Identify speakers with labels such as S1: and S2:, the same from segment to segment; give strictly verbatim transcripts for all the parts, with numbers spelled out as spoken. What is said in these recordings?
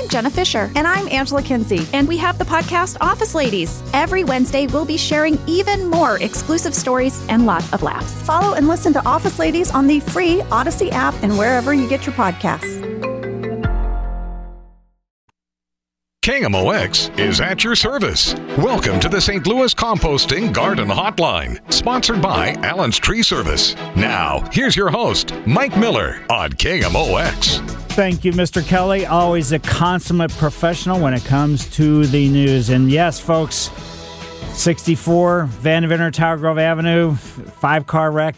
S1: I'm Jenna Fisher.
S2: And I'm Angela Kinsey.
S1: And we have the podcast Office Ladies. Every Wednesday, we'll be sharing even more exclusive stories and lots of laughs.
S2: Follow and listen to Office Ladies on the free Odyssey app and wherever you get your podcasts.
S3: K M O X is at your service. Welcome to the Saint Louis Composting Garden Hotline, sponsored by Allen's Tree Service. Now, here's your host, Mike Miller on K M O X.
S4: Thank you, Mister Kelly. Always a consummate professional when it comes to the news. And yes, folks, sixty-four Van Venner Tower Grove Avenue, five-car wreck.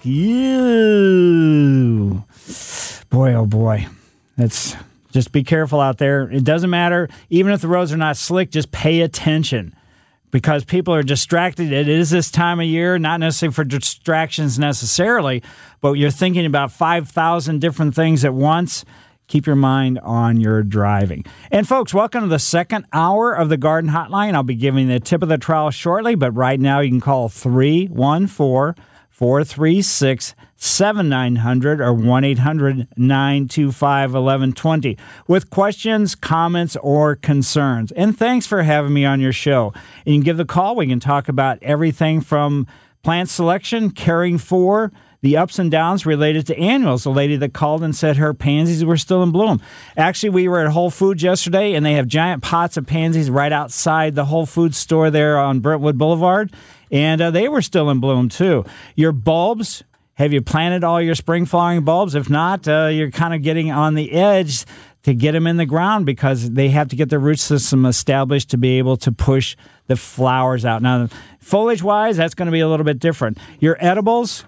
S4: You. Boy, oh boy. That's... Just be careful out there. It doesn't matter. Even if the roads are not slick, just pay attention because people are distracted. It is this time of year, not necessarily for distractions necessarily, but you're thinking about five thousand different things at once. Keep your mind on your driving. And folks, welcome to the second hour of the Garden Hotline. I'll be giving the tip of the trowel shortly, but right now you can call three one four, four three six, seven nine hundred or one eight hundred, nine two five, one one two zero with questions, comments, or concerns. And thanks for having me on your show. And you can give the call. We can talk about everything from plant selection, caring for, the ups and downs related to annuals. The lady that called and said her pansies were still in bloom. Actually, we were at Whole Foods yesterday, and they have giant pots of pansies right outside the Whole Foods store there on Brentwood Boulevard, and uh, they were still in bloom, too. Your bulbs, have you planted all your spring flowering bulbs? If not, uh, you're kind of getting on the edge to get them in the ground because they have to get their root system established to be able to push the flowers out. Now, foliage-wise, that's going to be a little bit different. Your edibles,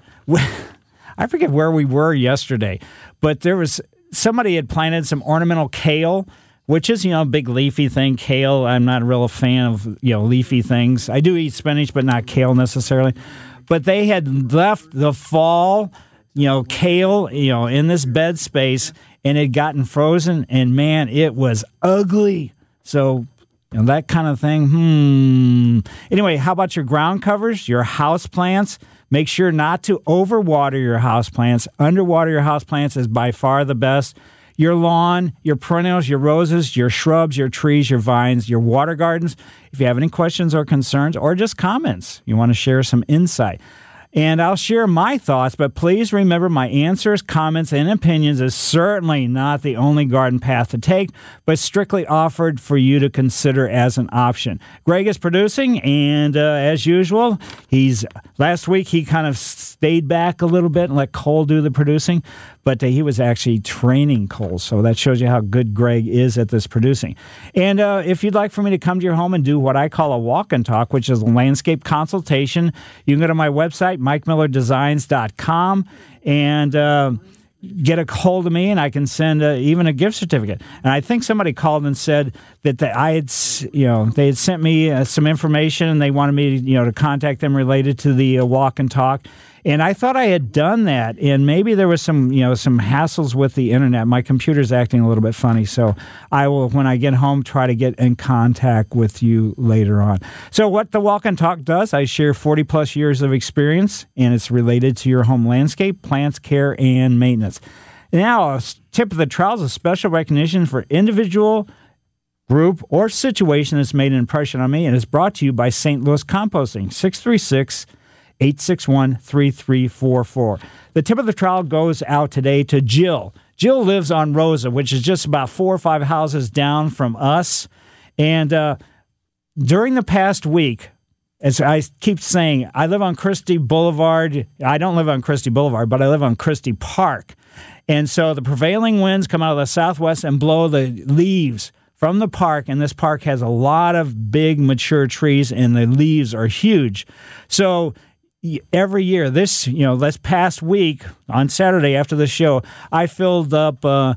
S4: I forget where we were yesterday, but there was somebody had planted some ornamental kale, which is, you know, a big leafy thing. Kale, I'm not a real fan of, you know, leafy things. I do eat spinach, but not kale necessarily. But they had left the fall, you know, kale, you know, in this bed space, and it had gotten frozen, and man, it was ugly. So, you know, that kind of thing. Hmm. Anyway, how about your ground covers, your house plants? Make sure not to overwater your house plants. Underwater your house plants is by far the best. Your lawn, your perennials, your roses, your shrubs, your trees, your vines, your water gardens. If you have any questions or concerns or just comments, you want to share some insight. And I'll share my thoughts, but please remember my answers, comments, and opinions is certainly not the only garden path to take, but strictly offered for you to consider as an option. Greg is producing, and uh, as usual, he's last week he kind of stayed back a little bit and let Cole do the producing, but uh, he was actually training Cole, so that shows you how good Greg is at this producing. And uh, if you'd like for me to come to your home and do what I call a walk and talk, which is a landscape consultation, you can go to my website, mike miller designs dot com, and uh, get a hold of me, and I can send uh, even a gift certificate. And I think somebody called and said that the, I had, you know, they had sent me uh, some information, and they wanted me, you know, to contact them related to the uh, walk and talk. And I thought I had done that, and maybe there was some, you know, some hassles with the internet. My computer's acting a little bit funny, so I will, when I get home, try to get in contact with you later on. So what the Walk and Talk does, I share forty-plus years of experience, and it's related to your home landscape, plants, care, and maintenance. Now, a tip of the trowel is a special recognition for individual, group, or situation that's made an impression on me, and it's brought to you by Saint Louis Composting, six three six, eight six one, three three four four. The tip of the trowel goes out today to Jill. Jill lives on Rosa, which is just about four or five houses down from us. And uh, during the past week, as I keep saying, I live on Christie Boulevard. I don't live on Christie Boulevard, but I live on Christie Park. And so the prevailing winds come out of the southwest and blow the leaves from the park, and this park has a lot of big mature trees, and the leaves are huge. So every year, this, you know, this past week, on Saturday after the show, I filled up, uh,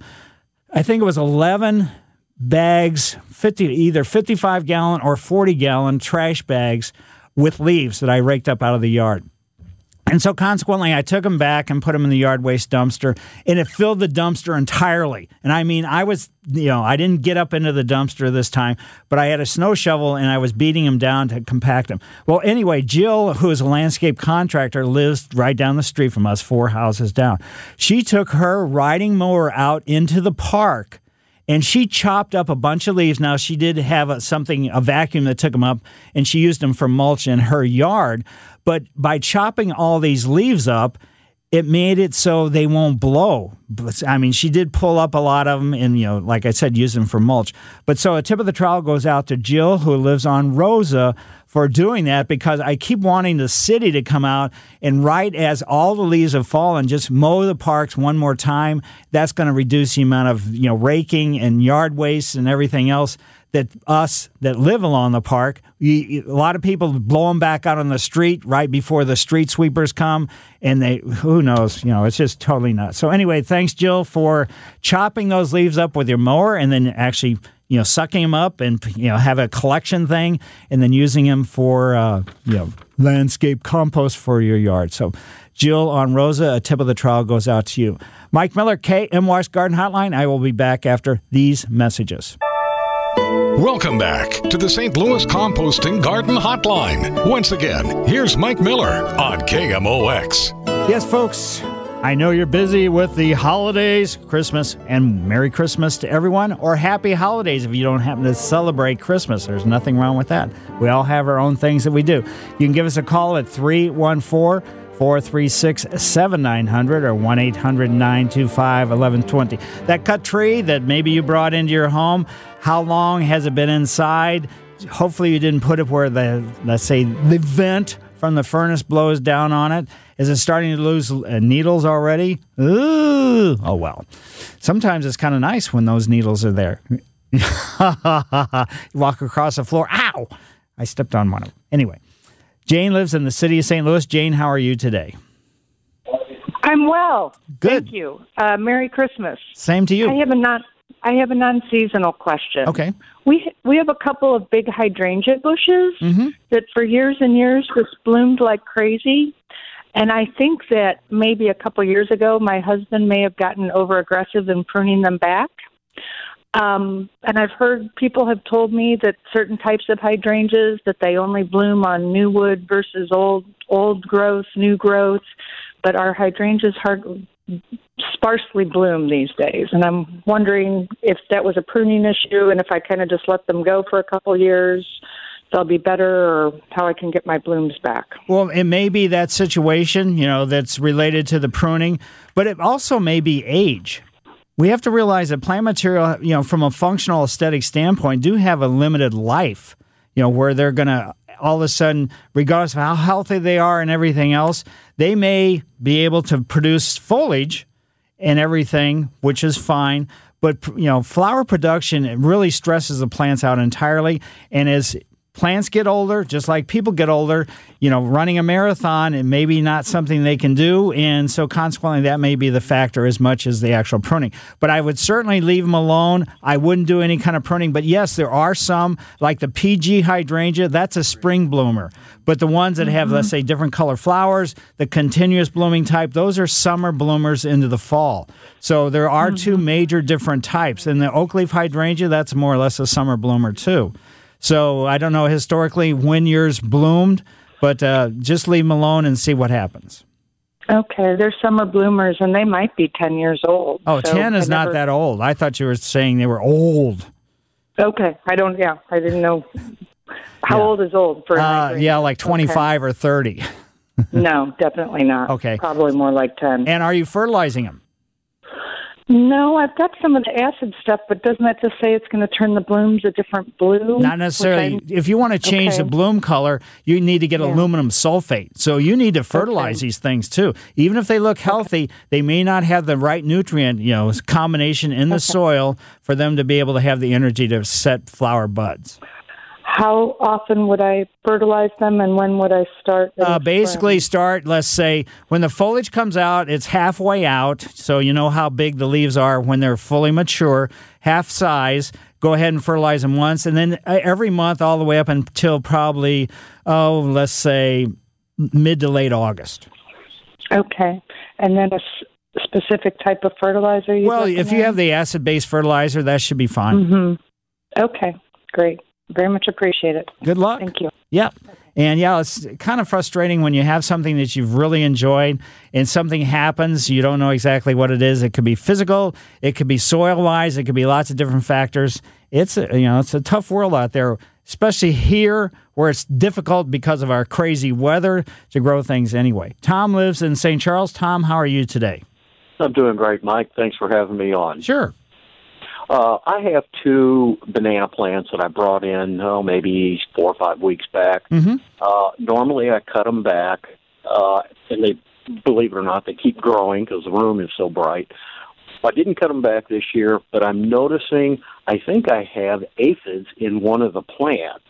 S4: I think it was eleven bags, fifty, either fifty-five gallon or forty gallon trash bags with leaves that I raked up out of the yard. And so consequently, I took them back and put them in the yard waste dumpster, and it filled the dumpster entirely. And I mean, I was, you know, I didn't get up into the dumpster this time, but I had a snow shovel, and I was beating them down to compact them. Well, anyway, Jill, who is a landscape contractor, lives right down the street from us, four houses down. She took her riding mower out into the park and she chopped up a bunch of leaves. Now, she did have a, something, a vacuum that took them up, and she used them for mulch in her yard. But by chopping all these leaves up, it made it so they won't blow. But, I mean, she did pull up a lot of them and, you know, like I said, use them for mulch. But so a tip of the trowel goes out to Jill, who lives on Rosa, for doing that, because I keep wanting the city to come out and right as all the leaves have fallen, just mow the parks one more time. That's going to reduce the amount of, you know, raking and yard waste and everything else that us that live along the park, you, a lot of people blow them back out on the street right before the street sweepers come, and they, who knows, you know, it's just totally nuts. So anyway, thanks, Jill, for chopping those leaves up with your mower and then actually, you know, sucking them up and, you know, have a collection thing and then using them for, uh, you know, landscape compost for your yard. So Jill on Rosa, a tip of the trowel goes out to you. Mike Miller, K M O X Garden Hotline. I will be back after these messages.
S3: Welcome back to the Saint Louis Composting Garden Hotline. Once again, here's Mike Miller on K M O X.
S4: Yes, folks, I know you're busy with the holidays, Christmas, and Merry Christmas to everyone, or Happy Holidays if you don't happen to celebrate Christmas. There's nothing wrong with that. We all have our own things that we do. You can give us a call at three one four, four three six, seven nine zero zero or one eight hundred, nine two five, one one two zero. That cut tree that maybe you brought into your home, how long has it been inside? Hopefully you didn't put it where the, let's say, the vent from the furnace blows down on it. Is it starting to lose uh, needles already? Ooh. Oh, well. Sometimes it's kind of nice when those needles are there. You walk across the floor. Ow! I stepped on one of them. Anyway, Jane lives in the city of Saint Louis. Jane, how are you today?
S5: I'm well.
S4: Good.
S5: Thank you. Uh, Merry Christmas.
S4: Same to you.
S5: I have a non I have a non-seasonal question.
S4: Okay.
S5: We we have a couple of big hydrangea bushes
S4: Mm-hmm.
S5: that for years and years just bloomed like crazy. And I think that maybe a couple years ago, my husband may have gotten over-aggressive in pruning them back. Um, and I've heard people have told me that certain types of hydrangeas, that they only bloom on new wood versus old old growth, new growth. But our hydrangeas hard, sparsely bloom these days. And I'm wondering if that was a pruning issue and if I kind of just let them go for a couple years, they'll be better, or how I can get my blooms back.
S4: Well, it may be that situation, you know, that's related to the pruning, but it also may be age. We have to realize that plant material, you know, from a functional aesthetic standpoint, do have a limited life, you know, where they're going to all of a sudden, regardless of how healthy they are and everything else, they may be able to produce foliage and everything, which is fine. But, you know, flower production, it really stresses the plants out entirely. And as plants get older, just like people get older, you know, running a marathon, it may be not something they can do. And so consequently, that may be the factor as much as the actual pruning. But I would certainly leave them alone. I wouldn't do any kind of pruning. But yes, there are some, like the P G hydrangea, that's a spring bloomer. But the ones that have, mm-hmm. let's say, different color flowers, the continuous blooming type, those are summer bloomers into the fall. So there are mm-hmm. two major different types. And the oak leaf hydrangea, that's more or less a summer bloomer too. So I don't know historically when yours bloomed, but uh, just leave them alone and see what happens.
S5: Okay, they're summer bloomers, and they might be ten years old.
S4: Oh,
S5: so
S4: ten is
S5: I
S4: not
S5: never...
S4: that old. I thought you were saying they were old.
S5: Okay, I don't, yeah, I didn't know. How
S4: yeah.
S5: old is old? for
S4: uh, Yeah, like twenty-five okay. or thirty.
S5: No, definitely not.
S4: Okay.
S5: Probably more like ten.
S4: And are you fertilizing them?
S5: No, I've got some of the acid stuff, but doesn't that just say it's going to turn the blooms a different blue?
S4: Not necessarily. If you want to change
S5: okay.
S4: the bloom color, you need to get yeah. aluminum sulfate. So you need to fertilize okay. these things too. Even if they look healthy, okay. they may not have the right nutrient, you know, combination in the okay. soil for them to be able to have the energy to set flower buds.
S5: How often would I fertilize them, and when would I start?
S4: Uh, basically, start, let's say, when the foliage comes out, it's halfway out, so you know how big the leaves are when they're fully mature, half size. Go ahead and fertilize them once, and then every month all the way up until probably, oh, let's say, mid to late August.
S5: Okay. And then a s- specific type of fertilizer you
S4: Well, if you have the acid-based fertilizer, that should be fine.
S5: Mm-hmm. Okay, great. Very much appreciate it.
S4: Good luck.
S5: Thank you.
S4: Yep. And yeah, it's kind of frustrating when you have something that you've really enjoyed and something happens, you don't know exactly what it is. It could be physical, it could be soil-wise, it could be lots of different factors. It's a, you know, it's a tough world out there, especially here where it's difficult because of our crazy weather to grow things anyway. Tom lives in Saint Charles. Tom, how are you today?
S6: I'm doing great, Mike. Thanks for having me on.
S4: Sure.
S6: Uh, I have two banana plants that I brought in, oh, maybe four or five weeks back.
S4: Mm-hmm.
S6: Uh, normally, I cut them back, uh, and they, believe it or not, they keep growing because the room is so bright. I didn't cut them back this year, but I'm noticing I think I have aphids in one of the plants.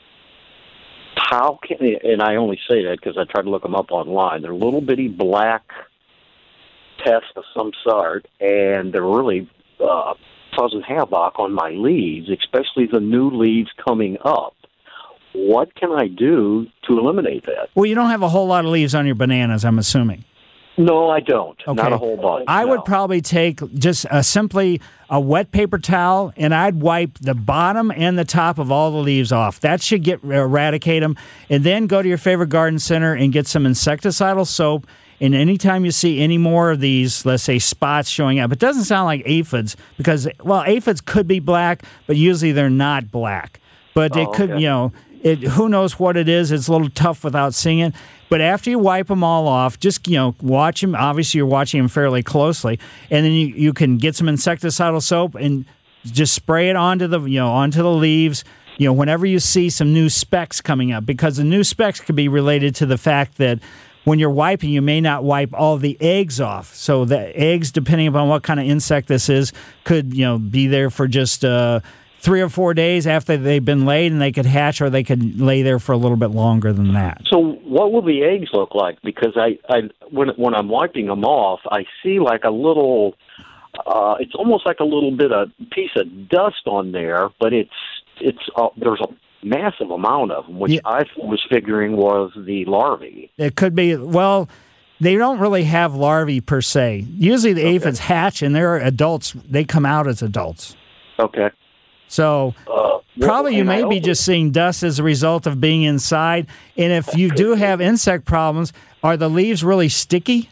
S6: How can, and I only say that because I tried to look them up online. They're little bitty black pests of some sort, and they're really uh, causing havoc on my leaves, especially the new leaves coming up. What can I do to eliminate that?
S4: Well, you don't have a whole lot of leaves on your bananas, I'm assuming.
S6: No, I don't.
S4: Okay.
S6: Not a whole bunch.
S4: I
S6: no.
S4: would probably take just a, simply a wet paper towel, and I'd wipe the bottom and the top of all the leaves off. That should get eradicate them. And then go to your favorite garden center and get some insecticidal soap. And anytime you see any more of these, let's say, spots showing up, it doesn't sound like aphids because, well, aphids could be black, but usually they're not black. But
S6: oh,
S4: it could,
S6: okay.
S4: you know, it, who knows what it is. It's a little tough without seeing it. But after you wipe them all off, just, you know, watch them. Obviously, you're watching them fairly closely. And then you, you can get some insecticidal soap and just spray it onto the, you know, onto the leaves, you know, whenever you see some new specks coming up, because the new specks could be related to the fact that when you're wiping, you may not wipe all the eggs off. So the eggs, depending upon what kind of insect this is, could, you know, be there for just uh, three or four days after they've been laid, and they could hatch, or they could lay there for a little bit longer than that.
S6: So what will the eggs look like? Because I, I when when I'm wiping them off, I see like a little, uh, it's almost like a little bit of piece of dust on there, but it's it's uh, there's a massive amount of them, which yeah. I was figuring was the larvae.
S4: It could be, well, they don't really have larvae per se. Usually the okay. aphids hatch, and they're adults. They come out as adults.
S6: Okay.
S4: So
S6: uh,
S4: probably
S6: well,
S4: you may
S6: I
S4: be
S6: also,
S4: just seeing dust as a result of being inside. And if you do have insect problems, are the leaves really sticky?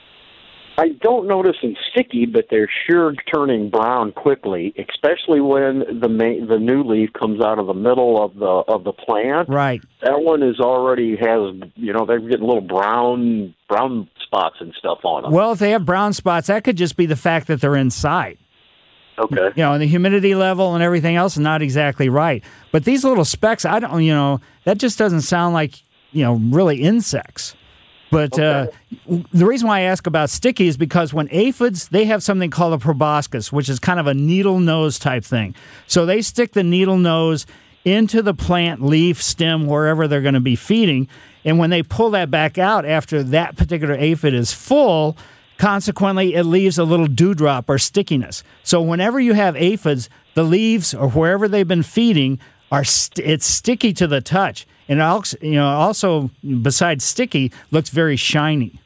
S6: I don't notice them sticky, but they're sure turning brown quickly, especially when the main, the new leaf comes out of the middle of the of the plant.
S4: Right.
S6: That one is already has, you know, they're getting little brown brown spots and stuff on them.
S4: Well, if they have brown spots, that could just be the fact that they're inside.
S6: Okay.
S4: You know, and the humidity level and everything else is not exactly right. But these little specks, I don't, you know, that just doesn't sound like, you know, really insects. But
S6: okay.
S4: uh, the reason why I ask about sticky is because when aphids, they have something called a proboscis, which is kind of a needle nose type thing. So they stick the needle nose into the plant, leaf, stem, wherever they're going to be feeding. And when they pull that back out after that particular aphid is full, consequently, it leaves a little dewdrop or stickiness. So whenever you have aphids, the leaves or wherever they've been feeding, are st- it's sticky to the touch. And also, you know, also, besides sticky, looks very shiny.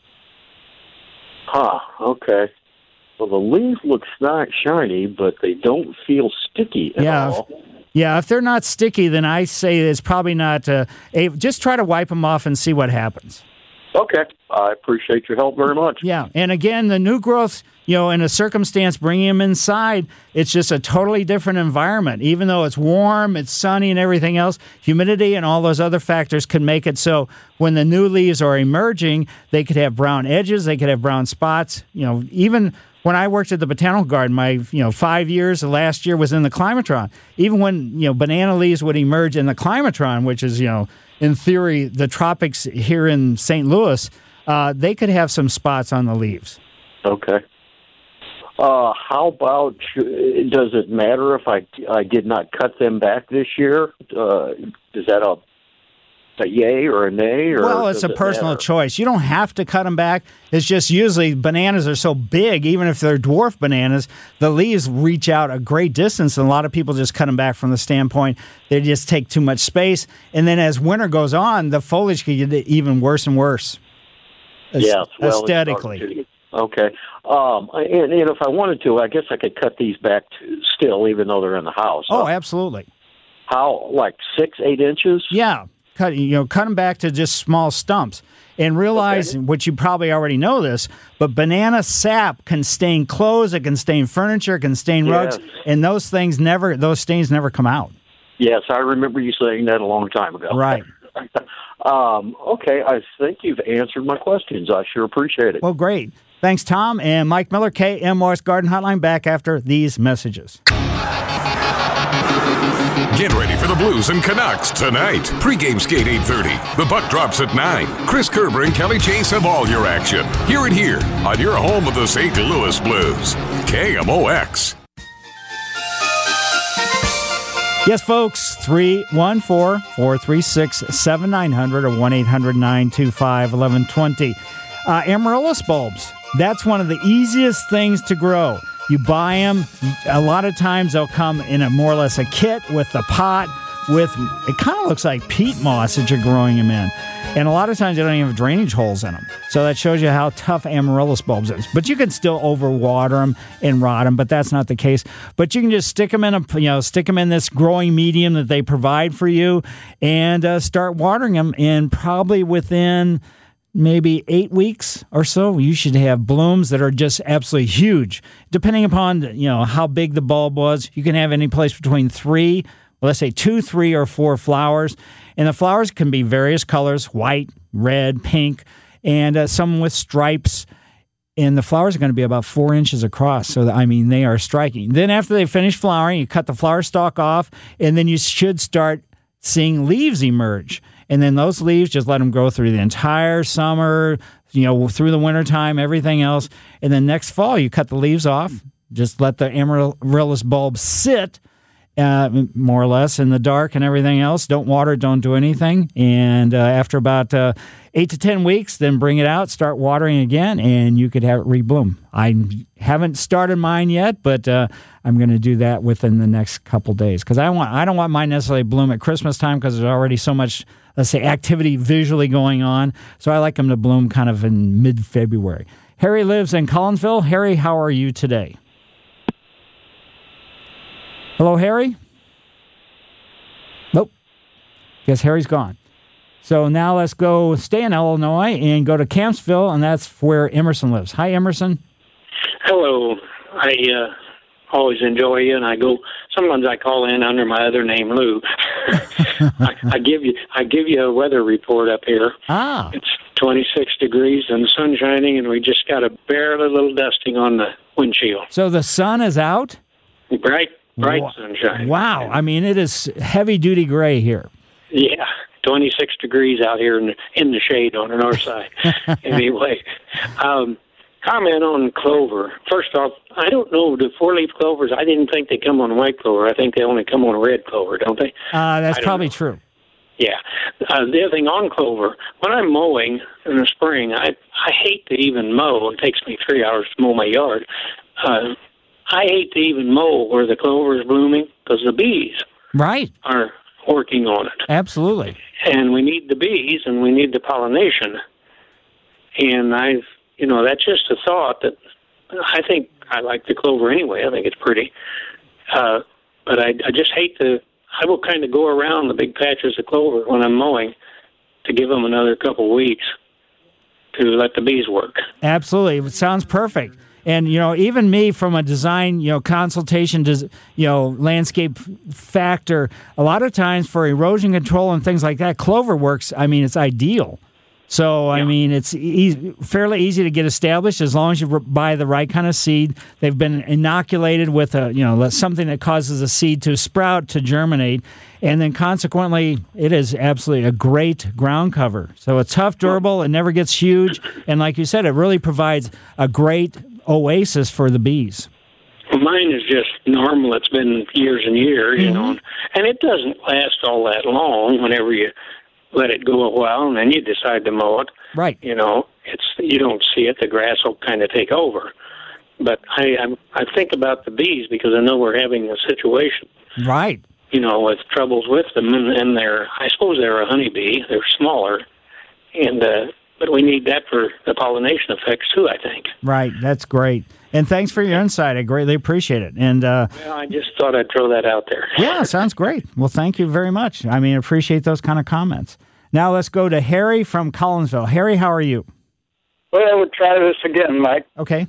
S6: Huh, okay. Well, the leaf looks not shiny, but they don't feel sticky at
S4: yeah,
S6: all.
S4: If, yeah, if they're not sticky, then I say it's probably not... Uh, a, just try to wipe them off and see what happens.
S6: Okay. I appreciate your help very much.
S4: Yeah. And again, the new growth, you know, in a circumstance, bringing them inside, it's just a totally different environment. Even though it's warm, it's sunny and everything else, humidity and all those other factors can make it so when the new leaves are emerging, they could have brown edges, they could have brown spots. You know, even when I worked at the Botanical Garden, my, you know, five years, the last year was in the climatron. Even when, you know, banana leaves would emerge in the climatron, which is, you know, in theory, the tropics here in Saint Louis, uh, they could have some spots on the leaves.
S6: Okay. Uh, how about, does it matter if I, I did not cut them back this year? Uh, is that a, a yay or a nay? Or
S4: well, it's a
S6: it
S4: personal
S6: matter?
S4: choice. You don't have to cut them back. It's just usually bananas are so big, even if they're dwarf bananas, the leaves reach out a great distance, and a lot of people just cut them back from the standpoint they just take too much space. And then as winter goes on, the foliage can get even worse and worse.
S6: Yes, well,
S4: aesthetically.
S6: Okay. Um, and, and if I wanted to, I guess I could cut these back to still, even though they're in the house.
S4: Oh,
S6: huh?
S4: absolutely.
S6: How, like six, eight inches?
S4: Yeah. cut you know cut them back to just small stumps. And realize,
S6: Okay.
S4: which you probably already know this, but banana sap can stain clothes, it can stain furniture, it can stain rugs,
S6: Yes.
S4: and those things never, those stains never come out.
S6: Yes, I remember you saying that a long time ago.
S4: Right.
S6: um, okay, I think you've answered my questions. I sure appreciate it.
S4: Well, great. Thanks, Tom. And Mike Miller, K M O S Garden Hotline, back after these messages.
S3: Get ready for the Blues and Canucks tonight. Pre-game skate eight thirty. The puck drops at nine. Chris Kerber and Kelly Chase have all your action. Hear it here on your home of the Saint Louis Blues. K M O X.
S4: Yes, folks, three one four, four three six, seven nine zero zero or one eight hundred, nine two five, one one two zero. Uh, amaryllis bulbs. That's one of the easiest things to grow. You buy them. A lot of times they'll come in a more or less a kit with the pot with, it kind of looks like peat moss that you're growing them in. And a lot of times they don't even have drainage holes in them. So that shows you how tough amaryllis bulbs is. But you can still overwater them and rot them, but that's not the case. But you can just stick them in a, you know, stick them in this growing medium that they provide for you and uh, start watering them. And probably within maybe eight weeks or so, you should have blooms that are just absolutely huge. Depending upon, you know, how big the bulb was, you can have any place between three, well, let's say two, three, or four flowers. And the flowers can be various colors, white, red, pink, and uh, some with stripes. And the flowers are going to be about four inches across. So, I mean, they are striking. Then after they finish flowering, you cut the flower stalk off, and then you should start seeing leaves emerge. And then those leaves, just let them grow through the entire summer, you know, through the wintertime, everything else. And then next fall, you cut the leaves off. Just let the amaryllis bulb sit, uh, more or less, in the dark and everything else. Don't water, don't do anything. And uh, after about uh, eight to ten weeks, then bring it out, start watering again, and you could have it rebloom. I haven't started mine yet, but uh, I'm going to do that within the next couple days because I want I don't want mine necessarily bloom at Christmas time because there's already so much, let's say, activity visually going on. So I like them to bloom kind of in mid-February. Harry lives in Collinsville. Harry, how are you today? Hello, Harry? Nope. Guess Harry's gone. So now let's go stay in Illinois and go to Campsville, and that's where Emerson lives. Hi, Emerson.
S7: Hello. I uh, always enjoy you, and I go. Sometimes I call in under my other name, Lou. I, I give you, I give you a weather report up here.
S4: Ah.
S7: It's twenty-six degrees and sun shining, and we just got a barely little dusting on the windshield.
S4: So the sun is out?
S7: Bright, bright
S4: Wa-
S7: sunshine.
S4: Wow. I mean, it is heavy-duty gray here.
S7: Yeah, twenty-six degrees out here in the, in the shade on the north side. Anyway, um, comment on clover. First off, I don't know, the four-leaf clovers, I didn't think they come on white clover. I think they only come on red clover, don't they?
S4: Uh, that's
S7: I don't
S4: probably
S7: know.
S4: true.
S7: Yeah. Uh, the other thing on clover, when I'm mowing in the spring, I I hate to even mow. It takes me three hours to mow my yard. Uh, I hate to even mow where the clover is blooming because the bees
S4: Right.
S7: are working on it.
S4: Absolutely.
S7: And we need the bees and we need the pollination. And I've, you know, that's just a thought that I think I like the clover anyway. I think it's pretty. Uh, but I, I just hate to, I will kind of go around the big patches of clover when I'm mowing to give them another couple weeks to let the bees work.
S4: Absolutely. It sounds perfect. And, you know, even me from a design, you know, consultation, des- you know, landscape factor, a lot of times for erosion control and things like that, clover works, I mean, it's ideal. So, I mean, it's e- fairly easy to get established as long as you buy the right kind of seed. They've been inoculated with a, you know, something that causes a seed to sprout, to germinate, and then consequently, it is absolutely a great ground cover. So it's tough, durable, it never gets huge, and like you said, it really provides a great oasis for the bees.
S7: Well, mine is just normal. It's been years and years, you
S4: Mm-hmm.
S7: know, and it doesn't last all that long whenever you let it go a while and then you decide to mow it.
S4: Right.
S7: You know, it's you don't see it. The grass will kind of take over. But I, I I think about the bees because I know we're having a situation,
S4: Right.
S7: you know, with troubles with them, and, and they're I suppose they're a honeybee. They're smaller, and uh, but we need that for the pollination effects too, I think.
S4: Right. That's great. And thanks for your insight. I greatly appreciate it. And uh,
S7: well, I just thought I'd throw that out there.
S4: Yeah, sounds great. Well, thank you very much. I mean, appreciate those kind of comments. Now let's go to Harry from Collinsville. Harry, how are you?
S8: Well, I would try this again, Mike.
S4: Okay.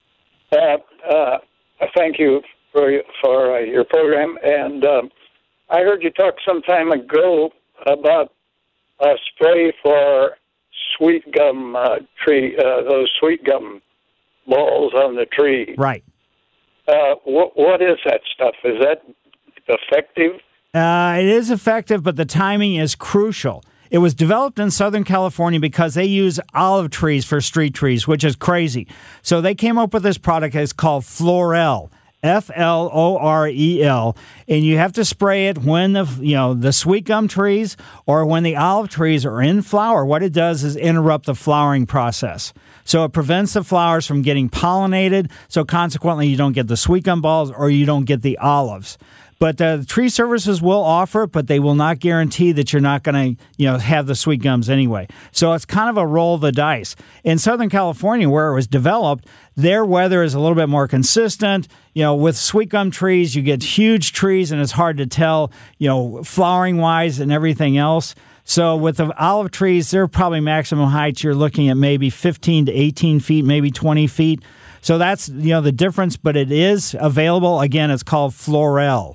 S8: Uh, uh, thank you for for uh, your program. And um, I heard you talk some time ago about a spray for sweet gum uh, tree, uh, those sweet gum balls on the tree.
S4: Right.
S8: Uh, what what is that stuff? Is that effective?
S4: Uh, it is effective, but the timing is crucial. It was developed in Southern California because they use olive trees for street trees, which is crazy. So they came up with this product. It's called Florel, F L O R E L, and you have to spray it when the you know the sweet gum trees or when the olive trees are in flower. What it does is interrupt the flowering process. So it prevents the flowers from getting pollinated. So consequently, you don't get the sweet gum balls or you don't get the olives. But uh, tree services will offer it, but they will not guarantee that you're not going to, you know, have the sweet gums anyway. So it's kind of a roll of the dice. In Southern California, where it was developed, their weather is a little bit more consistent. You know, with sweet gum trees, you get huge trees, and it's hard to tell, you know, flowering-wise and everything else. So with the olive trees, they're probably maximum heights. You're looking at maybe fifteen to eighteen feet, maybe twenty feet. So that's, you know, the difference, but it is available. Again, it's called Florel.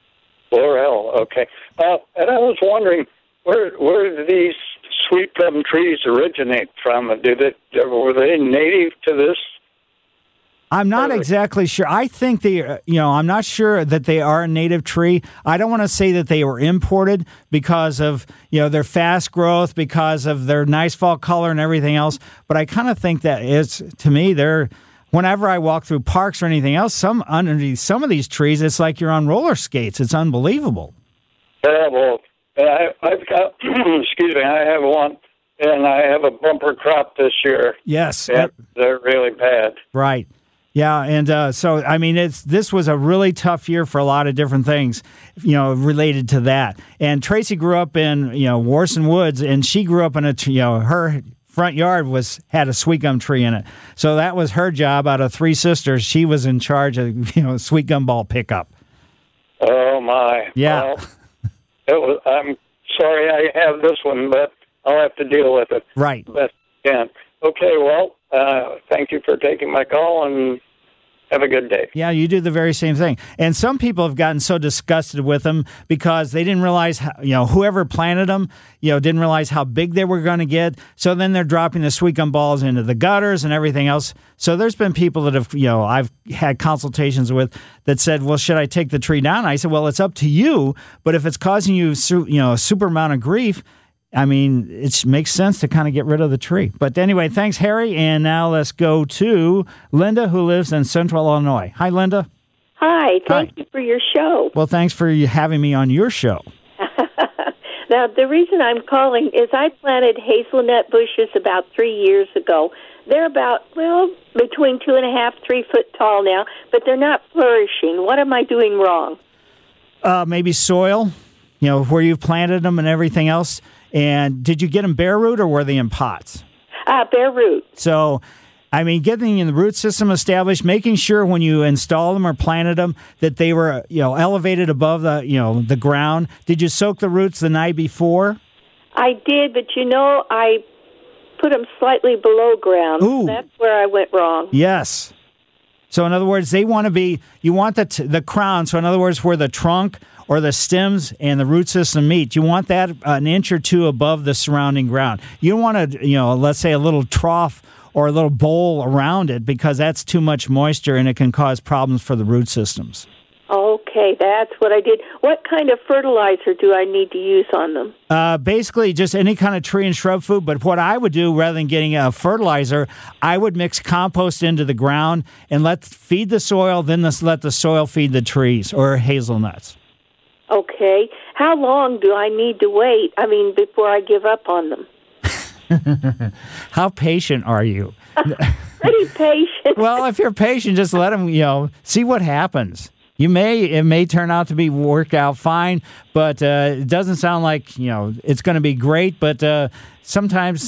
S8: Florel, okay. Uh, and I was wondering, where where do these sweet gum trees originate from? Did it were they native to this?
S4: I'm not exactly sure. I think they, you know, I'm not sure that they are a native tree. I don't want to say that they were imported because of, you know, their fast growth, because of their nice fall color and everything else. But I kind of think that it's, to me, they're, whenever I walk through parks or anything else, some underneath some of these trees, it's like you're on roller skates. It's unbelievable.
S8: Yeah, well, I, I've got, excuse me, I have one, and I have a bumper crop this year.
S4: Yes.
S8: And they're really bad.
S4: Right. Yeah, and uh, so, I mean, it's this was a really tough year for a lot of different things, you know, related to that. And Tracy grew up in, you know, Warson Woods, and she grew up in a, you know, her front yard was had a sweet gum tree in it. So that was her job. Out of three sisters, she was in charge of, you know, sweet gum ball pickup.
S8: Oh, my.
S4: Yeah.
S8: Well, it was, I'm sorry I have this one, but I'll have to deal with it.
S4: Right.
S8: Best I can. Okay, well, uh, thank you for taking my call, and have a good day.
S4: Yeah, you do the very same thing. And some people have gotten so disgusted with them because they didn't realize, how, you know, whoever planted them, you know, didn't realize how big they were going to get. So then they're dropping the sweet gum balls into the gutters and everything else. So there's been people that have, you know, I've had consultations with that said, well, should I take the tree down? I said, well, it's up to you. But if it's causing you, you know, a super amount of grief, I mean, it makes sense to kind of get rid of the tree. But anyway, thanks, Harry. And now let's go to Linda, who lives in Central Illinois. Hi, Linda.
S9: Hi. Thank
S4: Hi.
S9: you for your show.
S4: Well, thanks for you having me on your show.
S9: Now, the reason I'm calling is I planted hazelnut bushes about three years ago. They're about, well, between two and a half, three foot tall now, but they're not flourishing. What am I doing wrong?
S4: Uh, maybe soil, you know, where you've planted them and everything else. And did you get them bare root or were they in pots?
S9: Uh, bare root.
S4: So, I mean, getting the root system established, making sure when you install them or planted them that they were, you know, elevated above the, you know, the ground. Did you soak the roots the night before?
S9: I did, but you know, I put them slightly below ground.
S4: Ooh.
S9: That's where I went wrong.
S4: Yes. So, in other words, they want to be, you want the t- the crown. So, in other words, where the trunk or the stems and the root system meet, you want that an inch or two above the surrounding ground. You don't want to, you know, let's say a little trough or a little bowl around it because that's too much moisture and it can cause problems for the root systems.
S9: Okay, that's what I did. What kind of fertilizer do I need to use on them?
S4: Uh, basically, just any kind of tree and shrub food. But what I would do, rather than getting a fertilizer, I would mix compost into the ground and let feed the soil, then this, let the soil feed the trees or hazelnuts.
S9: Okay. How long do I need to wait, I mean, before I give up on them?
S4: How patient are you?
S9: Pretty patient.
S4: Well, if you're patient, just let them, you know, see what happens. You may, it may turn out to be work out fine, but uh, it doesn't sound like, you know, it's going to be great. But uh, sometimes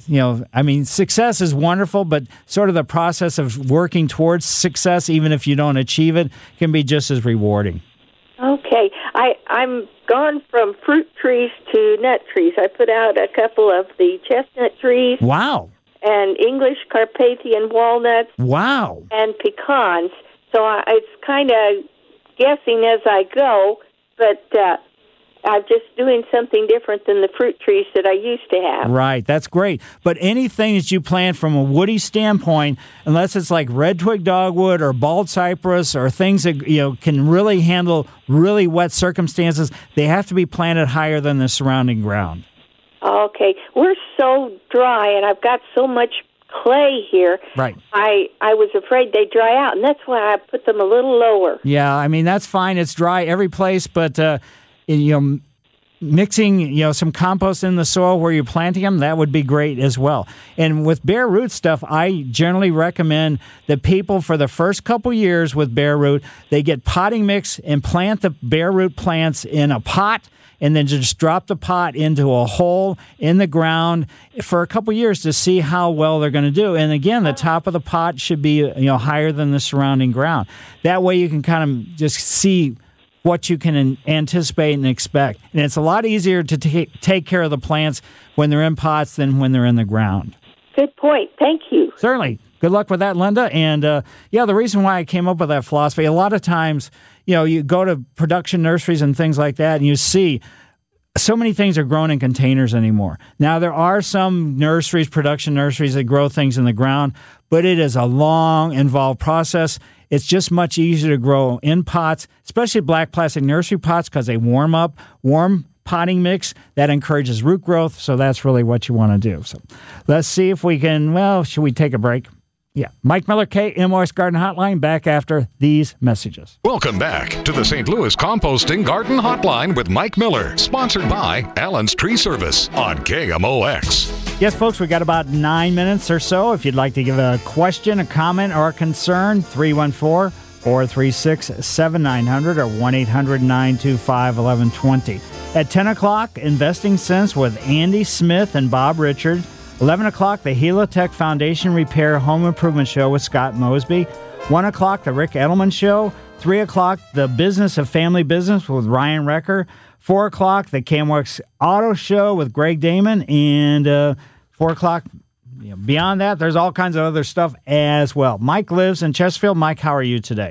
S4: you know, I mean, success is wonderful, but sort of the process of working towards success, even if you don't achieve it, can be just as rewarding.
S9: Okay. I, I'm gone from fruit trees to nut trees. I put out a couple of the chestnut trees.
S4: Wow.
S9: And English Carpathian walnuts.
S4: Wow.
S9: And pecans. So I, it's kind of guessing as I go, but uh, I'm just doing something different than the fruit trees that I used to have.
S4: Right, that's great. But anything that you plant from a woody standpoint, unless it's like red twig dogwood or bald cypress or things that you know can really handle really wet circumstances, they have to be planted higher than the surrounding ground.
S9: Okay, we're so dry, and I've got so much clay here.
S4: Right.
S9: I I was afraid they'd dry out, and that's why I put them a little lower.
S4: Yeah, I mean that's fine. It's dry every place, but uh, you know, mixing you know some compost in the soil where you're planting them, that would be great as well. And with bare root stuff, I generally recommend that people for the first couple years with bare root, they get potting mix and plant the bare root plants in a pot. And then just drop the pot into a hole in the ground for a couple years to see how well they're going to do. And again, the top of the pot should be you know higher than the surrounding ground. That way you can kind of just see what you can anticipate and expect. And it's a lot easier to t- take care of the plants when they're in pots than when they're in the ground.
S9: Good point. Thank you.
S4: Certainly. Good luck with that, Linda. And, uh, yeah, the reason why I came up with that philosophy, a lot of times, you know, you go to production nurseries and things like that, and you see so many things are grown in containers anymore. Now, there are some nurseries, production nurseries, that grow things in the ground, but it is a long, involved process. It's just much easier to grow in pots, especially black plastic nursery pots, because they warm up, warm potting mix. That encourages root growth, so that's really what you want to do. So let's see if we can, well, should we take a break? Yeah. Mike Miller, K M O S Garden Hotline, back after these messages.
S3: Welcome back to the Saint Louis Composting Garden Hotline with Mike Miller, sponsored by Allen's Tree Service on K M O X.
S4: Yes, folks, we got about nine minutes or so. If you'd like to give a question, a comment, or a concern, three one four, four three six, seven nine zero zero or one eight hundred, nine two five, one one two zero. At ten o'clock, Investing Sense with Andy Smith and Bob Richard. eleven o'clock, the Helotech Foundation Repair Home Improvement Show with Scott Mosby. one o'clock, the Rick Edelman Show. three o'clock, the Business of Family Business with Ryan Recker. four o'clock, the K M O X Auto Show with Greg Damon. And uh, four o'clock, you know, beyond that, there's all kinds of other stuff as well. Mike lives in Chesterfield. Mike, how are you today?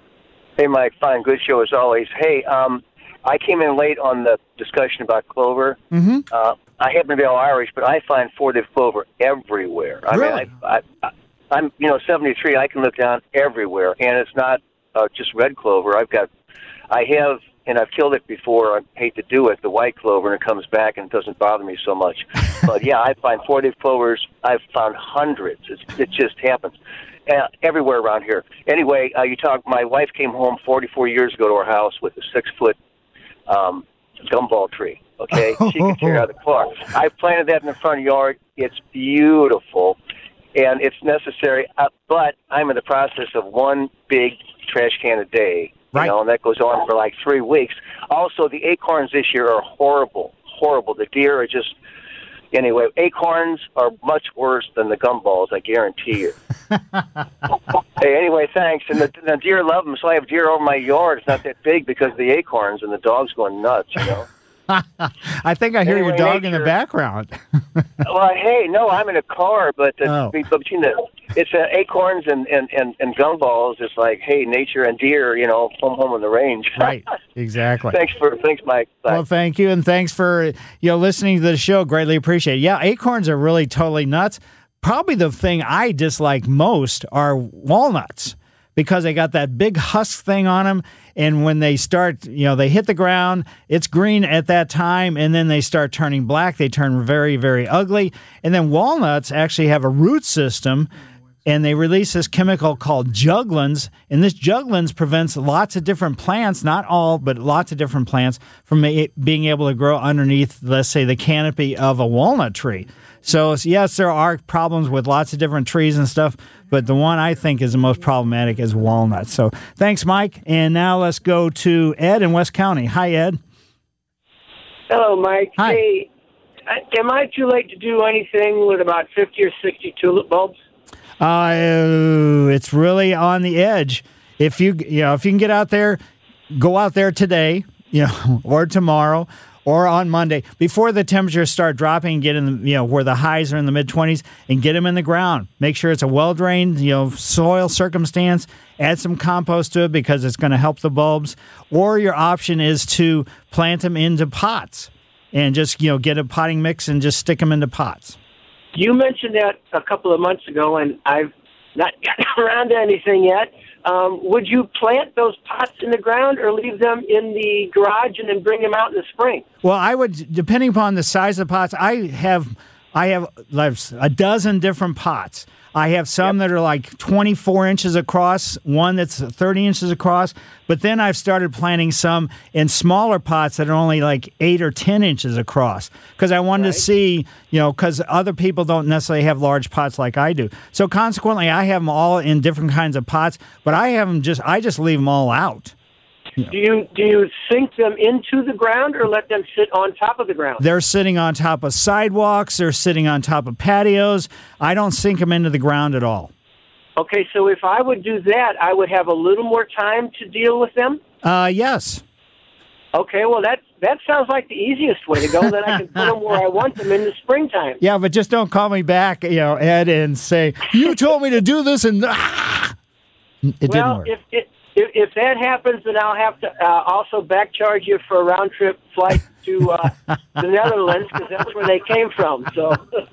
S10: Hey, Mike. Fine. Good show as always. Hey, um, I came in late on the discussion about clover.
S4: Mm-hmm.
S10: Uh, I happen to be all Irish, but I find four-leaf clover everywhere. I
S4: really?
S10: mean, I, I, I'm you know seventy-three. I can look down everywhere, and it's not uh, just red clover. I've got, I have, and I've killed it before. I hate to do it, the white clover, and it comes back, and it doesn't bother me so much. But yeah, I find four-leaf clovers. I've found hundreds. It's, it just happens. Uh, everywhere around here. Anyway, uh, you talk. My wife came home forty-four years ago to our house with a six-foot um, gumball tree. Okay, she can tear out the claw. I planted that in the front yard. It's beautiful, and it's necessary. Uh, but I'm in the process of one big trash can a day. You
S4: right.
S10: know, and that goes on for like three weeks. Also, the acorns this year are horrible, horrible. The deer are just. Anyway, acorns are much worse than the gumballs, I guarantee you. Hey, anyway, thanks. And the, the deer love them, so I have deer over my yard. It's not that big because of the acorns, and the dog's going nuts, you know.
S4: I think I hear
S10: anyway,
S4: your dog
S10: nature,
S4: in the background.
S10: Well, hey, no, I'm in a car, but uh,
S4: oh.
S10: between the it's uh, acorns and, and, and, and gumballs, it's like, hey, nature and deer, you know, home home on the range.
S4: Right, exactly.
S10: Thanks for thanks, Mike. Bye.
S4: Well, thank you, and thanks for you know listening to the show. Greatly appreciate it. Yeah, acorns are really totally nuts. Probably the thing I dislike most are walnuts, because they got that big husk thing on them, and when they start, you know, they hit the ground, it's green at that time, and then they start turning black. They turn very, very ugly. And then walnuts actually have a root system, and they release this chemical called juglans, and this juglans prevents lots of different plants, not all, but lots of different plants, from being able to grow underneath, let's say, the canopy of a walnut tree. So, yes, there are problems with lots of different trees and stuff, but the one I think is the most problematic is walnuts. So, thanks, Mike. And now let's go to Ed in West County. Hi, Ed.
S11: Hello, Mike.
S4: Hi.
S11: Hey, am I too late to do anything with about fifty or sixty tulip bulbs?
S4: Uh, it's really on the edge. If you you know if you can get out there, go out there today, you know, or tomorrow, or on Monday before the temperatures start dropping and get in the, you know, where the highs are in the mid twenties, and get them in the ground. Make sure it's a well drained, you know, soil circumstance. Add some compost to it because it's going to help the bulbs. Or your option is to plant them into pots and just, you know, get a potting mix and just stick them into pots.
S11: You mentioned that a couple of months ago, and I've not gotten around to anything yet. Um, would you plant those pots in the ground or leave them in the garage and then bring them out in the spring?
S4: Well, I would, depending upon the size of the pots, I have I have a dozen different pots. I have some yep. that are like twenty-four inches across, one that's thirty inches across, but then I've started planting some in smaller pots that are only like eight or ten inches across because I wanted right. to see, you know, because other people don't necessarily have large pots like I do. So consequently, I have them all in different kinds of pots, but I have them just, I just leave them all out.
S11: Do you do you sink them into the ground or let them sit on top of the ground?
S4: They're sitting on top of sidewalks. They're sitting on top of patios. I don't sink them into the ground at all.
S11: Okay, so if I would do that, I would have a little more time to deal with them?
S4: Uh, yes.
S11: Okay, well, that that sounds like the easiest way to go. Then I can put them where I want them in the springtime.
S4: Yeah, but just don't call me back, you know, Ed, and say, you told me to do this, and ah! It
S11: well,
S4: didn't work.
S11: If it, If, if that happens, then I'll have to uh, also back charge you for a round trip flight to uh, the Netherlands because that's where they came from. So,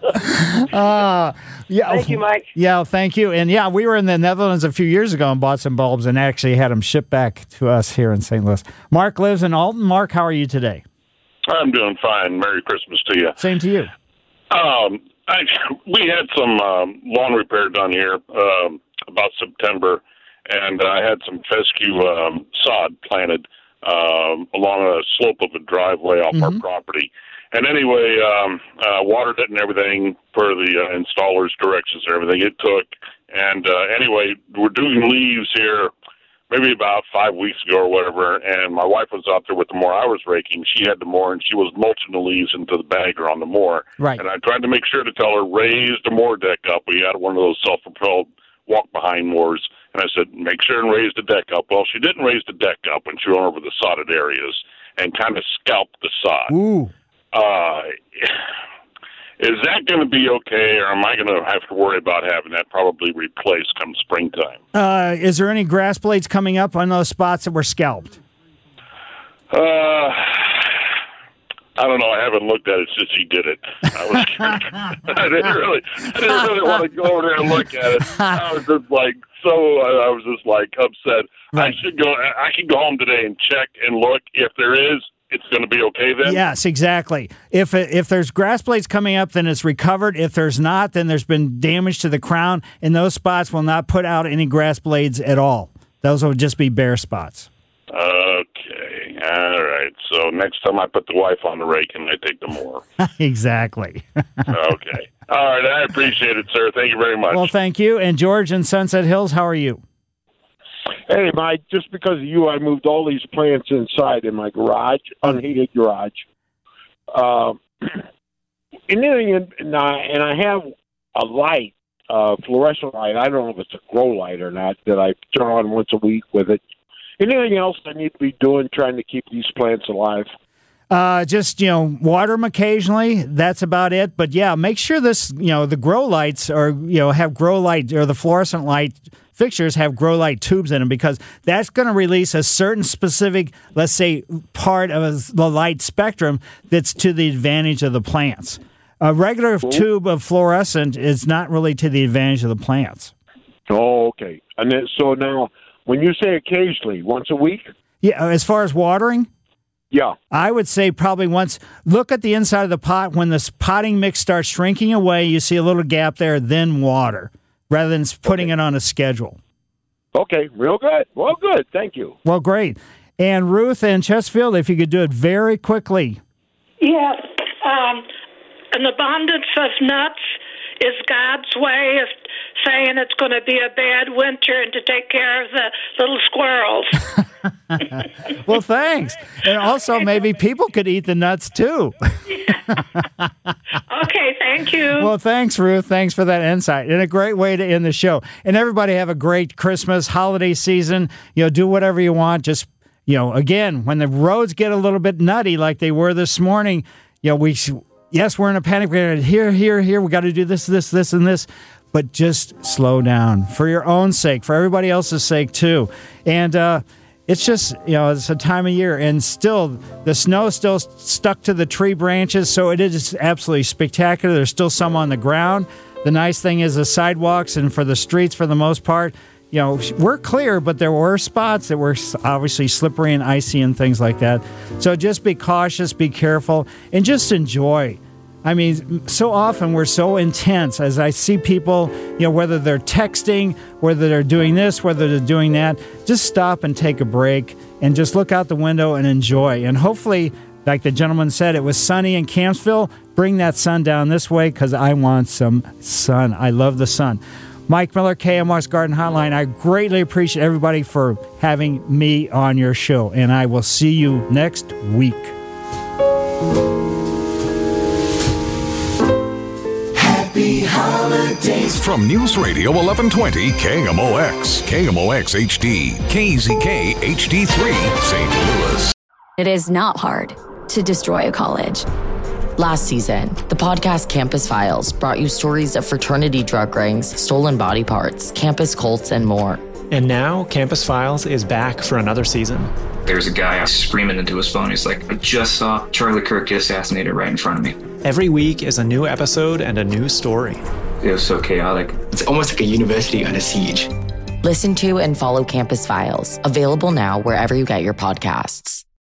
S4: uh, yeah,
S11: thank you, Mike.
S4: Yeah, thank you. And yeah, we were in the Netherlands a few years ago and bought some bulbs and actually had them shipped back to us here in Saint Louis. Mark lives in Alton. Mark, how are you today?
S12: I'm doing fine. Merry Christmas to you.
S4: Same to you.
S12: Um, I, we had some um, lawn repair done here um, about September. And I had some fescue um, sod planted um, along a slope of a driveway off mm-hmm. our property. And anyway, um, uh, watered it and everything per the uh, installer's directions and everything it took. And uh, anyway, we're doing leaves here maybe about five weeks ago or whatever, and my wife was out there with the mower I was raking. She had the mower, and she was mulching the leaves into the bagger on the mower.
S4: Right.
S12: And I tried to make sure to tell her, raise the mower deck up. We had one of those self-propelled walk-behind mowers. And I said, make sure and raise the deck up. Well, she didn't raise the deck up when she went over the sodded areas and kind of scalped the sod.
S4: Ooh.
S12: Uh, is that going to be okay, or am I going to have to worry about having that probably replaced come springtime?
S4: Uh, is there any grass blades coming up on those spots that were scalped?
S12: Uh... I don't know. I haven't looked at it since he did it. I was I didn't really, I didn't really want to go over there and look at it. I was just like so. I was just like upset. Right. I should go. I can go home today and check and look. If there is, it's going to be okay then.
S4: Yes, exactly. If if there's grass blades coming up, then it's recovered. If there's not, then there's been damage to the crown, and those spots will not put out any grass blades at all. Those will just be bare spots.
S12: Okay. All right. So next time I put the wife on the rake and I take the mower.
S4: Exactly.
S12: Okay. All right. I appreciate it, sir. Thank you very much.
S4: Well, thank you. And George in Sunset Hills, how are you?
S13: Hey, Mike, just because of you, I moved all these plants inside in my garage, unheated garage. Um, and, then, and, I, and I have a light, uh, fluorescent light. I don't know if it's a grow light or not, that I turn on once a week with it. Anything else I need to be doing trying to keep these plants alive?
S4: Uh, just, you know, water them occasionally. That's about it. But, yeah, make sure this, you know, the grow lights are, you know, have grow light or the fluorescent light fixtures have grow light tubes in them because that's going to release a certain specific, let's say, part of the light spectrum that's to the advantage of the plants. A regular cool. tube of fluorescent is not really to the advantage of the plants.
S13: Oh, okay. And then, so now, when you say occasionally, once a week?
S4: Yeah, as far as watering?
S13: Yeah.
S4: I would say probably once. Look at the inside of the pot. When the potting mix starts shrinking away, you see a little gap there, then water, rather than putting okay. it on a schedule.
S13: Okay, real good. Well, good. Thank you.
S4: Well, great. And Ruth and Chesterfield, if you could do it very quickly.
S14: Yeah. Um, an abundance of nuts is God's way of saying it's going to be a bad winter and to take care of the little squirrels.
S4: Well, thanks. And also maybe people could eat the nuts, too.
S14: Yeah. Okay, thank you.
S4: Well, thanks, Ruth. Thanks for that insight. And a great way to end the show. And everybody have a great Christmas, holiday season. You know, do whatever you want. Just, you know, again, when the roads get a little bit nutty like they were this morning, you know, we, yes, we're in a panic. We're going to here, here, here. We got to do this, this, this, and this. But just slow down for your own sake, for everybody else's sake, too. And, uh, it's just, you know, it's a time of year, and still, the snow is still stuck to the tree branches, so it is absolutely spectacular. There's still some on the ground. The nice thing is the sidewalks and for the streets, for the most part, you know, we're clear, but there were spots that were obviously slippery and icy and things like that. So just be cautious, be careful, and just enjoy. I mean, so often we're so intense as I see people, you know, whether they're texting, whether they're doing this, whether they're doing that, just stop and take a break and just look out the window and enjoy. And hopefully, like the gentleman said, it was sunny in Campsville. Bring that sun down this way because I want some sun. I love the sun. Mike Miller, K M O X Garden Hotline. I greatly appreciate everybody for having me on your show, and I will see you next week.
S3: Happy holidays from News Radio eleven twenty K M O X, K M O X H D, K Z K H D three, Saint Louis.
S15: It is not hard to destroy a college. Last season, the podcast Campus Files brought you stories of fraternity drug rings, stolen body parts, campus cults, and more.
S16: And now, Campus Files is back for another season.
S17: There's a guy screaming into his phone. He's like, I just saw Charlie Kirk get assassinated right in front of me.
S16: Every week is a new episode and a new story.
S17: It was so chaotic.
S18: It's almost like a university under siege.
S15: Listen to and follow Campus Files, available now wherever you get your podcasts.